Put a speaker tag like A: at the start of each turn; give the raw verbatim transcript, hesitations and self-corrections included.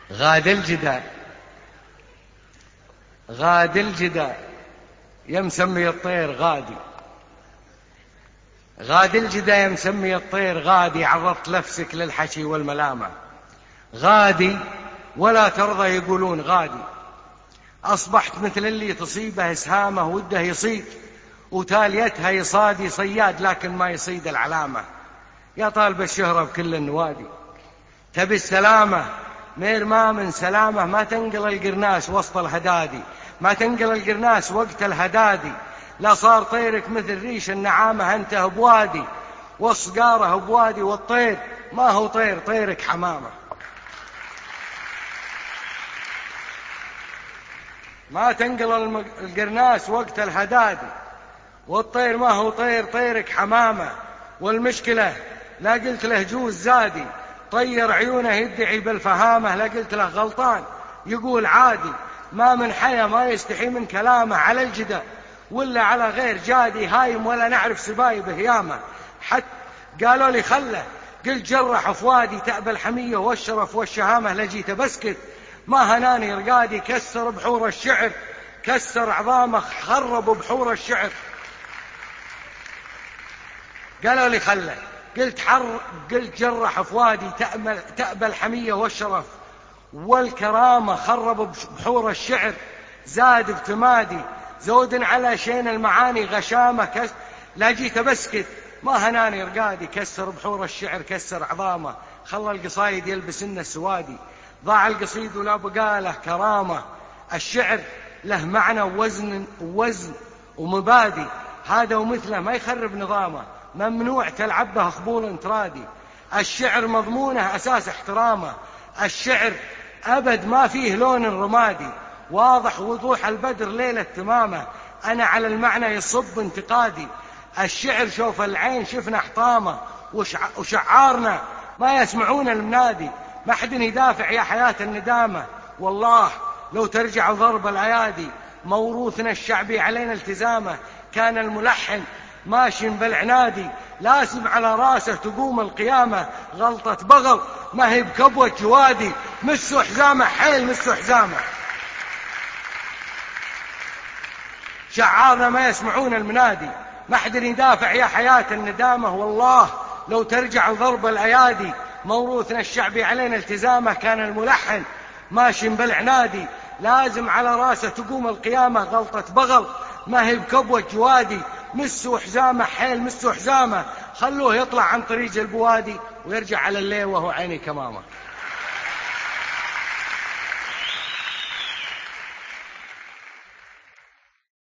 A: غاد الجدى غاد الجدى يا مسمي الطير غادي، غاد الجدى يا مسمي الطير غادي، عرضت نفسك للحكي والملامة. غادي ولا ترضى يقولون غادي، أصبحت مثل اللي تصيبه إسهامه وده يصيد، وتاليتها يصادي صياد لكن ما يصيد العلامة. يا طالب الشهرة بكل النوادي، تبي السلامة مير ما من سلامة، ما تنقل القرناس وسط الهدادي، ما تنقل القرناس وقت الهدادي. لا صار طيرك مثل ريش النعامة، انته بوادي والصقاره بوادي، والطير ما هو طير، طيرك حمامة. ما تنقل القرناس وقت الهدادي، والطير ما هو طير، طيرك حمامة. والمشكلة لا قلت له جوز زادي، طير عيونه يدعي بالفهامة، لا قلت له غلطان يقول عادي. ما من حيا ما يستحي من كلامه، على الجدى ولا على غير جادي، هايم ولا نعرف سبايبه يامه. حتى قالوا لي خله، قلت جرح فوادي، تأبى الحمية والشرف والشهامة، لجيت بسكت ما هناني رقادي. كسر بحور الشعر كسر عظامه، خرب بحور الشعر. قالوا لي خله، قلت حر قلت جرح فوادي، تأبى الحمية والشرف والكرامة، خرب بحور الشعر. زاد بتمادي زود على شين المعاني غشامة، كس لا جيت بسكت ما هناني رقادي. كسر بحور الشعر كسر عظامه، خلى القصايد يلبسن السوادي. ضاع القصيد ولا بقاله كرامة، الشعر له معنى ووزن ووزن ومبادي، هذا ومثله ما يخرب نظامه، ممنوع تلعب به خبول انترادي. الشعر مضمونه أساس احترامه، الشعر أبد ما فيه لون رمادي، واضح وضوح البدر ليلة تمامه. أنا على المعنى يصب انتقادي، الشعر شوف العين شفنا حطامه، وشعارنا ما يسمعون المنادي. ما حد يدافع يا حياة الندامة، والله لو ترجع ضرب الأيادي، موروثنا الشعبي علينا التزامه. كان الملحن ماشي بالعنادي، لازم على راسه تقوم القيامة. غلطة بغل ما هي بكبوة جوادي، مسوا حزامه حيل مسوا حزامه. شعارنا ما يسمعون المنادي، ما حد يدافع يا حياة الندامة، والله لو ترجع ضرب الأيادي، موروثنا الشعبي علينا التزامه. كان الملحن ماشي بالعنادي، لازم على راسه تقوم القيامة. غلطة بغل ما هي بكبوة جوادي، مسوا حزامه حيل مسوا حزامه. خلوه يطلع عن طريق البوادي ويرجع على الليل وهو عيني كمامه.